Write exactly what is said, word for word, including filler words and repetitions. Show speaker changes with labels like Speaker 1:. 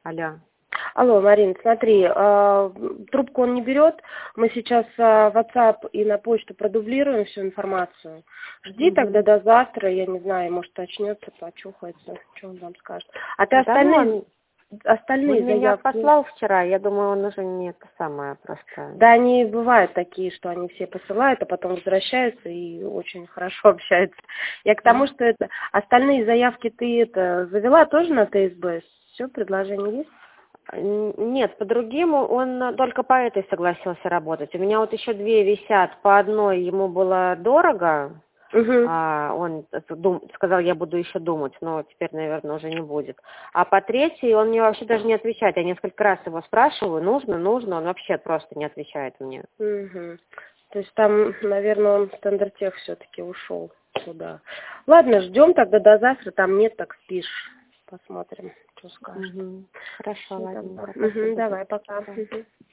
Speaker 1: Алло.
Speaker 2: Алло, Марин, смотри, э, трубку он не берет. Мы сейчас э, в WhatsApp и на почту продублируем всю информацию. Жди
Speaker 1: Угу.
Speaker 2: тогда до завтра, я не знаю, может очнется, почухается, что он вам скажет. А ты
Speaker 1: Да,
Speaker 2: остальные,
Speaker 1: ну, он,
Speaker 2: остальные
Speaker 1: он меня
Speaker 2: заявки?
Speaker 1: послал вчера, я думаю, он уже не это самое просто.
Speaker 2: Да, они бывают такие, что они все посылают, а потом возвращаются и очень хорошо общаются. Я к тому,
Speaker 1: Ну,
Speaker 2: что это остальные заявки ты это завела тоже на ТСБ? Все, предложение есть?
Speaker 1: н- нет, по другим он э, только по этой согласился работать. У меня вот еще две висят, по одной ему было дорого,
Speaker 2: Угу.
Speaker 1: а он это дум- сказал, я буду еще думать, но теперь, наверное, уже не будет. А по третьей он мне вообще даже не отвечает. Я несколько раз его спрашиваю, нужно, нужно, он вообще просто не отвечает мне.
Speaker 2: Угу. То есть там, наверное, он в Стандартех все-таки ушел туда. Ладно, ждем тогда до завтра, там нет, так спишь. Посмотрим, что скажет.
Speaker 1: Угу. Хорошо,
Speaker 2: Всё,
Speaker 1: ладненько,
Speaker 2: тогда. Мгм,
Speaker 1: спасибо.
Speaker 2: давай, пока.
Speaker 1: Пока.
Speaker 2: Мгм.